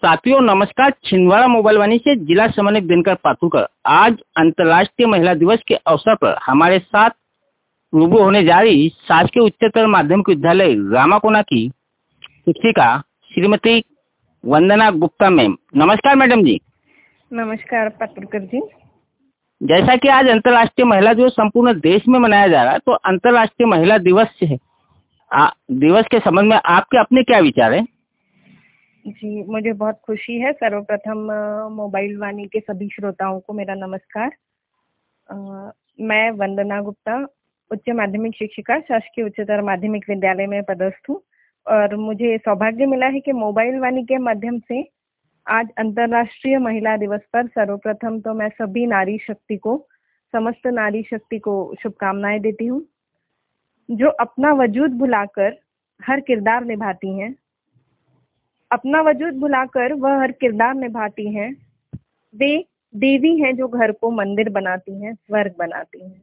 साथियों नमस्कार। छिंदवाड़ा मोबाइल वाणी से जिला समन्वयक दिनकर पातुरकर। आज अंतर्राष्ट्रीय महिला दिवस के अवसर पर हमारे साथ रूबरू होने जा रही शासकीय उच्चतर माध्यमिक विद्यालय रामाकोना की शिक्षिका श्रीमती वंदना गुप्ता मैम। नमस्कार मैडम जी। नमस्कार पातुरकर जी। जैसा कि आज अंतर्राष्ट्रीय महिला दिवस संपूर्ण देश में मनाया जा रहा है, तो अंतर्राष्ट्रीय महिला दिवस के संबंध में आपके अपने क्या विचार है? जी, मुझे बहुत खुशी है। सर्वप्रथम मोबाइल वाणी के सभी श्रोताओं को मेरा नमस्कार। मैं वंदना गुप्ता उच्च माध्यमिक शिक्षिका शासकीय उच्चतर माध्यमिक विद्यालय में पदस्थ हूँ और मुझे सौभाग्य मिला है कि मोबाइल वाणी के माध्यम से आज अंतर्राष्ट्रीय महिला दिवस पर सर्वप्रथम तो मैं सभी समस्त नारी शक्ति को शुभकामनाएं देती हूँ, जो अपना वजूद भुलाकर हर किरदार निभाती हैं। अपना वजूद भुलाकर वह हर किरदार निभाती हैं। वे देवी हैं जो घर को मंदिर बनाती हैं, स्वर्ग बनाती हैं।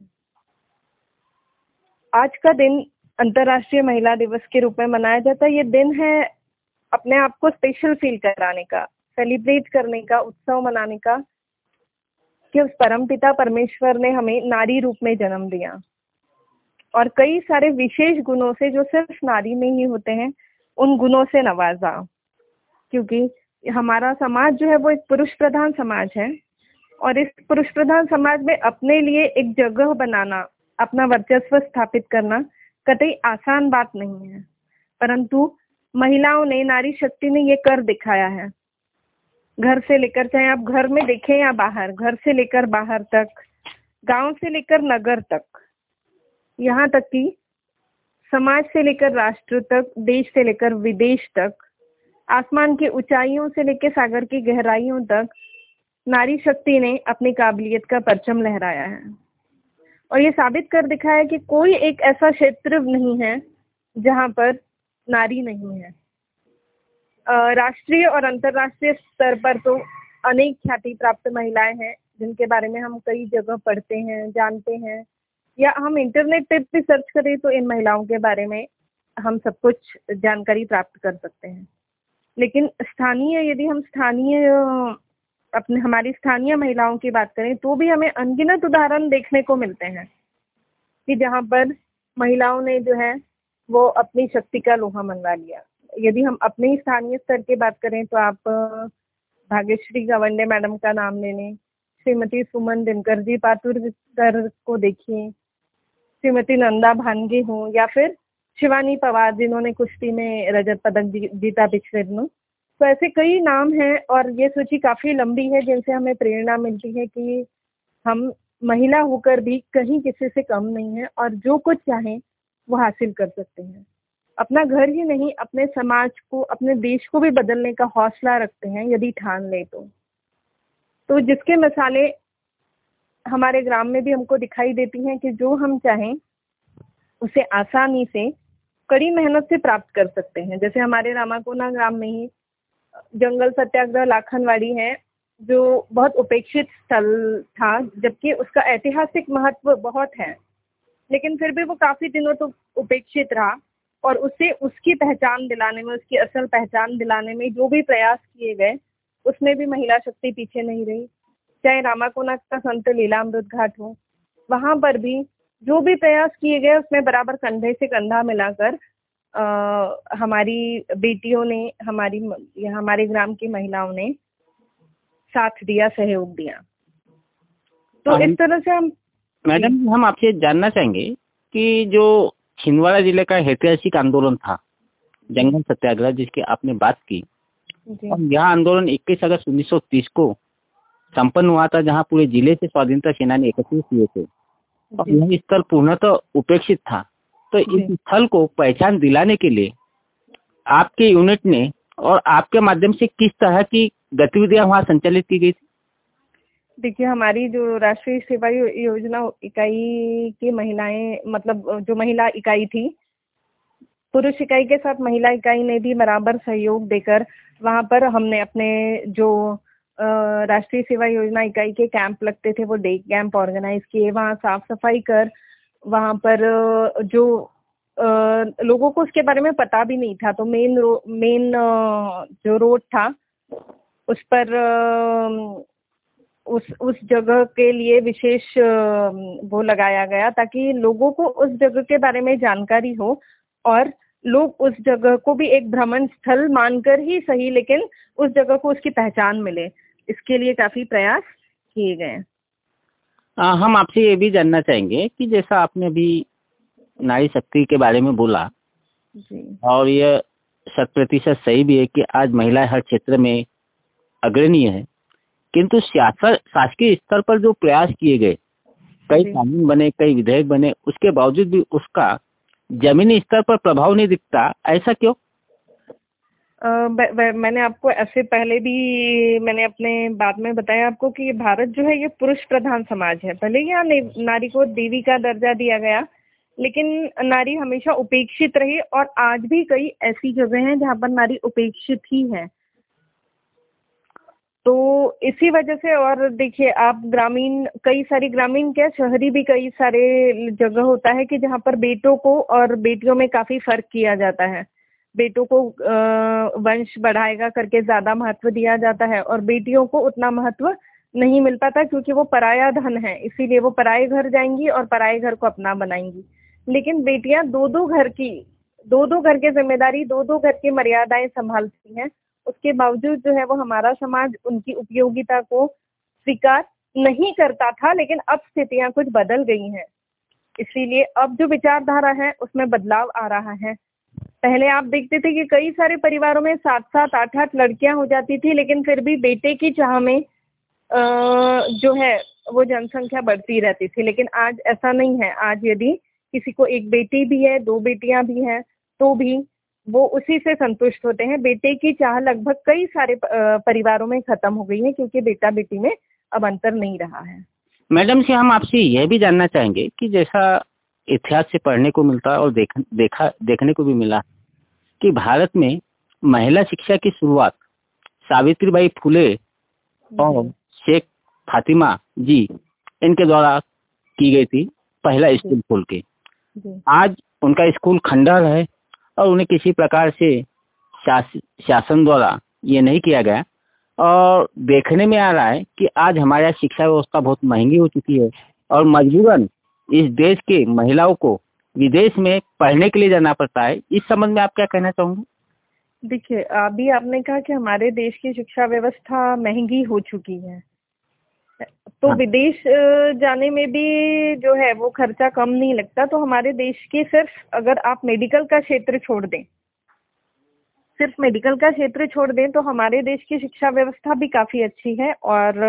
आज का दिन अंतर्राष्ट्रीय महिला दिवस के रूप में मनाया जाता है। ये दिन है अपने आप को स्पेशल फील कराने का, सेलिब्रेट करने का, उत्सव मनाने का कि उस परमपिता परमेश्वर ने हमें नारी रूप में जन्म दिया और कई सारे विशेष गुणों से जो सिर्फ नारी में ही होते हैं, उन गुणों से नवाजा। क्योंकि हमारा समाज जो है वो एक पुरुष प्रधान समाज है और इस पुरुष प्रधान समाज में अपने लिए एक जगह बनाना, अपना वर्चस्व स्थापित करना कतई आसान बात नहीं है, परंतु महिलाओं ने, नारी शक्ति ने ये कर दिखाया है। घर से लेकर, चाहे आप घर में देखें या बाहर, घर से लेकर बाहर तक, गांव से लेकर नगर तक, यहाँ तक कि समाज से लेकर राष्ट्र तक, देश से लेकर विदेश तक, आसमान की ऊंचाइयों से लेकर सागर की गहराइयों तक नारी शक्ति ने अपनी काबिलियत का परचम लहराया है और ये साबित कर दिखाया कि कोई एक ऐसा क्षेत्र नहीं है जहां पर नारी नहीं है। राष्ट्रीय और अंतर्राष्ट्रीय स्तर पर तो अनेक ख्याति प्राप्त महिलाएं हैं जिनके बारे में हम कई जगह पढ़ते हैं, जानते हैं, या हम इंटरनेट पे भी सर्च करें तो इन महिलाओं के बारे में हम सब कुछ जानकारी प्राप्त कर सकते हैं। लेकिन यदि हम हमारी स्थानीय महिलाओं की बात करें तो भी हमें अनगिनत उदाहरण देखने को मिलते हैं कि जहां पर महिलाओं ने जो है वो अपनी शक्ति का लोहा मनवा लिया। यदि हम अपने स्थानीय स्तर की बात करें तो आप भाग्यश्री गवंडे मैडम का नाम ले लें, श्रीमती सुमन दिनकर जी पातुरकर को देखिए, श्रीमती नंदा भानगे हो, या फिर शिवानी पवार जिन्होंने कुश्ती में रजत पदक जीता पिछले दिनों। तो ऐसे कई नाम हैं और ये सूची काफी लंबी है जिनसे हमें प्रेरणा मिलती है कि हम महिला होकर भी कहीं किसी से कम नहीं है और जो कुछ चाहें वो हासिल कर सकते हैं। अपना घर ही नहीं, अपने समाज को, अपने देश को भी बदलने का हौसला रखते हैं यदि ठान ले तो जिसके मिसालें हमारे ग्राम में भी हमको दिखाई देती हैं कि जो हम चाहें उसे आसानी से, कड़ी मेहनत से प्राप्त कर सकते हैं। जैसे हमारे रामाकोना ग्राम में ही जंगल सत्याग्रह लाखनवाड़ी है, जो बहुत उपेक्षित स्थल था, जबकि उसका ऐतिहासिक महत्व बहुत है, लेकिन फिर भी वो काफी दिनों तो उपेक्षित रहा और उसे उसकी पहचान दिलाने में, उसकी असल पहचान दिलाने में जो भी प्रयास किए गए उसमें भी महिला शक्ति पीछे नहीं रही। चाहे रामाकोना का संत लीलामृत घाट हो, वहां पर भी जो भी प्रयास किए गए उसमें बराबर कंधे से कंधा मिलाकर हमारी बेटियों ने, हमारे ग्राम की महिलाओं ने साथ दिया, सहयोग दिया। तो इस तरह से मैडम हम आपसे जानना चाहेंगे कि जो छिंदवाड़ा जिले का ऐतिहासिक आंदोलन था जंगल सत्याग्रह जिसकी आपने बात की, और यह आंदोलन 21 अगस्त 1930 को संपन्न हुआ था, जहां पूरे जिले से स्वाधीनता सेनानी एकत्रित हुए थे और यह स्थल पूर्णतः उपेक्षित था। तो इस स्थल को पहचान दिलाने के लिए आपके यूनिट ने और आपके माध्यम से किस तरह की गतिविधियां वहां संचालित की गई थी? देखिए, हमारी जो राष्ट्रीय सेवा योजना इकाई की महिलाएं, मतलब जो महिला इकाई थी, पुरुष इकाई के साथ महिला इकाई ने भी बराबर सहयोग देकर वहां पर हमने अपने जो राष्ट्रीय सेवा योजना इकाई के कैंप लगते थे वो डे कैंप ऑर्गेनाइज किए। वहाँ साफ सफाई कर, वहाँ पर जो लोगों को उसके बारे में पता भी नहीं था, तो मेन जो रोड था उस पर उस जगह के लिए विशेष वो लगाया गया ताकि लोगों को उस जगह के बारे में जानकारी हो और लोग उस जगह को भी एक भ्रमण स्थल मानकर ही सही, लेकिन उस जगह को उसकी पहचान मिले। इसके लिए काफी प्रयास किए गए हैं। हम आपसे ये भी जानना चाहेंगे कि जैसा आपने अभी नारी शक्ति के बारे में बोला जी और ये 100% सही भी है कि आज महिलाएं हर क्षेत्र में अग्रणी है, किंतु शासकीय स्तर पर जो प्रयास किए गए, कई कानून बने, कई विधेयक बने, उसके बावजूद भी उसका जमीनी स्तर पर प्रभाव नहीं दिखता, ऐसा क्यों? मैंने आपको ऐसे पहले भी मैंने अपने बात में बताया आपको कि भारत जो है ये पुरुष प्रधान समाज है। भले ही यहाँ नारी को देवी का दर्जा दिया गया, लेकिन नारी हमेशा उपेक्षित रही और आज भी कई ऐसी जगह हैं जहाँ पर नारी उपेक्षित ही है। तो इसी वजह से, और देखिए आप कई सारी ग्रामीण क्या शहरी भी कई सारे जगह होता है कि जहाँ पर बेटों को और बेटियों में काफी फर्क किया जाता है। बेटों को वंश बढ़ाएगा करके ज्यादा महत्व दिया जाता है और बेटियों को उतना महत्व नहीं मिल पाता क्योंकि वो पराया धन है, इसीलिए वो पराए घर जाएंगी और पराए घर को अपना बनाएंगी। लेकिन बेटियां दो दो घर की जिम्मेदारी, दो दो घर की मर्यादाएं संभालती हैं। उसके बावजूद जो है वो हमारा समाज उनकी उपयोगिता को स्वीकार नहीं करता था, लेकिन अब स्थितियां कुछ बदल गई हैं। इसीलिए अब जो विचारधारा है उसमें बदलाव आ रहा है। पहले आप देखते थे कि कई सारे परिवारों में 7-7, 8-8 लड़कियां हो जाती थी, लेकिन फिर भी बेटे की चाह में जो है वो जनसंख्या बढ़ती रहती थी। लेकिन आज ऐसा नहीं है। आज यदि किसी को एक बेटी भी है, 2 बेटियां भी हैं, तो भी वो उसी से संतुष्ट होते हैं। बेटे की चाह लगभग कई सारे परिवारों में खत्म हो गई है क्योंकि बेटा बेटी में अब अंतर नहीं रहा है। मैडम से हम आपसे यह भी जानना चाहेंगे कि जैसा इतिहास से पढ़ने को मिलता है और देखने को भी मिला कि भारत में महिला शिक्षा की शुरुआत सावित्रीबाई फुले और शेख फातिमा जी इनके द्वारा की गई थी, पहला स्कूल खोल के। आज उनका स्कूल खंडहर है और उन्हें किसी प्रकार से शासन द्वारा ये नहीं किया गया और देखने में आ रहा है कि आज हमारी शिक्षा व्यवस्था बहुत महंगी हो चुकी है और मजबूरन इस देश के महिलाओं को विदेश में पढ़ने के लिए जाना पड़ता है। इस संबंध में आप क्या कहना चाहोगे? देखिए, अभी आपने कहा कि हमारे देश की शिक्षा व्यवस्था महंगी हो चुकी है, तो हाँ। विदेश जाने में भी जो है वो खर्चा कम नहीं लगता। तो हमारे देश की सिर्फ अगर आप मेडिकल का क्षेत्र छोड़ दें, सिर्फ मेडिकल का क्षेत्र छोड़ दें तो हमारे देश की शिक्षा व्यवस्था भी काफी अच्छी है और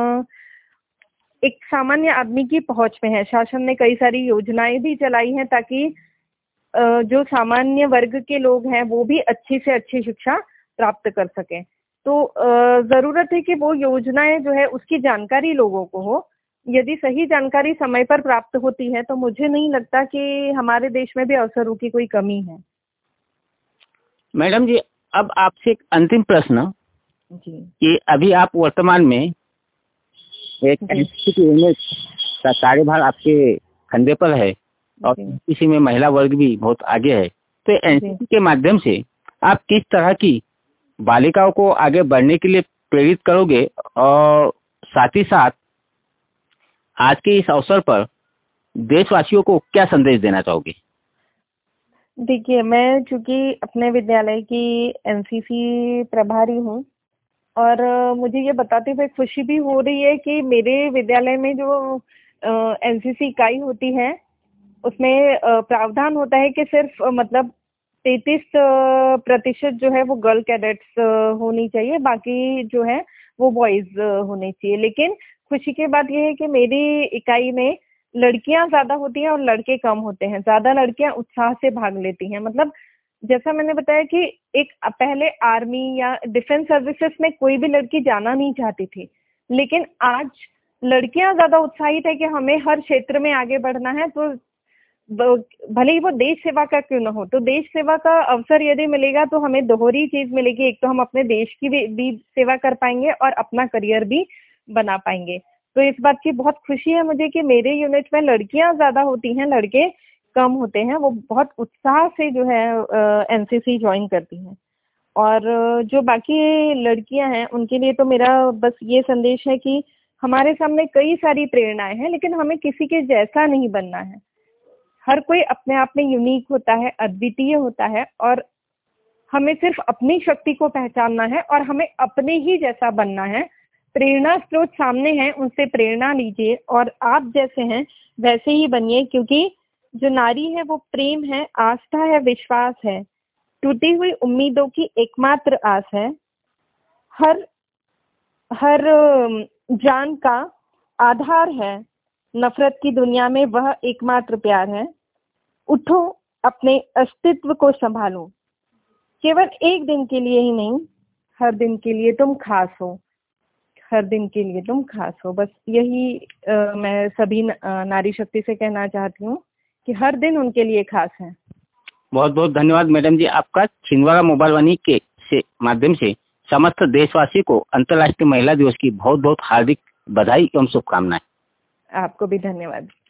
एक सामान्य आदमी की पहुंच में है। शासन ने कई सारी योजनाएं भी चलाई हैं ताकि जो सामान्य वर्ग के लोग हैं वो भी अच्छी से अच्छी शिक्षा प्राप्त कर सकें। तो जरूरत है कि वो योजनाएं जो है उसकी जानकारी लोगों को हो। यदि सही जानकारी समय पर प्राप्त होती है तो मुझे नहीं लगता कि हमारे देश में भी अवसरों की कोई कमी है। मैडम जी, अब आपसे एक अंतिम प्रश्न जी कि अभी आप वर्तमान में एक एनसीसी की यूनिट का कार्यभार आपके कंधे पर है और इसी में महिला वर्ग भी बहुत आगे है, तो एनसीसी के माध्यम से आप किस तरह की बालिकाओं को आगे बढ़ने के लिए प्रेरित करोगे और साथ ही साथ आज के इस अवसर पर देशवासियों को क्या संदेश देना चाहोगे? देखिए, मैं चूंकि अपने विद्यालय की एनसीसी प्रभारी हूँ और मुझे ये बताते हुए खुशी भी हो रही है कि मेरे विद्यालय में जो एनसीसी इकाई होती है उसमें प्रावधान होता है कि सिर्फ मतलब 33% जो है वो गर्ल कैडेट्स होनी चाहिए, बाकी जो है वो बॉयज होने चाहिए। लेकिन खुशी की बात यह है कि मेरी इकाई में लड़कियां ज्यादा होती हैं और लड़के कम होते हैं। ज्यादा लड़कियां उत्साह से भाग लेती हैं। मतलब जैसा मैंने बताया कि एक पहले आर्मी या डिफेंस सर्विसेज में कोई भी लड़की जाना नहीं चाहती थी, लेकिन आज लड़कियां ज्यादा उत्साहित है कि हमें हर क्षेत्र में आगे बढ़ना है। तो भले ही वो देश सेवा का क्यों ना हो, तो देश सेवा का अवसर यदि मिलेगा तो हमें दोहरी चीज मिलेगी। एक तो हम अपने देश की भी सेवा कर पाएंगे और अपना करियर भी बना पाएंगे। तो इस बात की बहुत खुशी है मुझे कि मेरे यूनिट में लड़कियां ज्यादा होती हैं, लड़के कम होते हैं। वो बहुत उत्साह से जो है एनसीसी ज्वाइन करती हैं। और जो बाकी लड़कियां हैं उनके लिए तो मेरा बस ये संदेश है कि हमारे सामने कई सारी प्रेरणाएं हैं, लेकिन हमें किसी के जैसा नहीं बनना है। हर कोई अपने आप में यूनिक होता है, अद्वितीय होता है, और हमें सिर्फ अपनी शक्ति को पहचानना है और हमें अपने ही जैसा बनना है। प्रेरणा स्रोत सामने हैं, उनसे प्रेरणा लीजिए और आप जैसे हैं वैसे ही बनिए, क्योंकि जो नारी है वो प्रेम है, आस्था है, विश्वास है, टूटी हुई उम्मीदों की एकमात्र आस है। हर हर जान का आधार है नफरत की दुनिया में, वह एकमात्र प्यार है। उठो, अपने अस्तित्व को संभालो, केवल एक दिन के लिए ही नहीं, हर दिन के लिए तुम खास हो, हर दिन के लिए तुम खास हो। बस यही मैं सभी नारी शक्ति से कहना चाहती हूँ कि हर दिन उनके लिए खास है। बहुत बहुत धन्यवाद मैडम जी आपका। छिंदवाड़ा मोबाइल वाणी के माध्यम से समस्त देशवासी को अंतर्राष्ट्रीय महिला दिवस की बहुत बहुत हार्दिक बधाई एवं शुभकामनाएं। आपको भी धन्यवाद।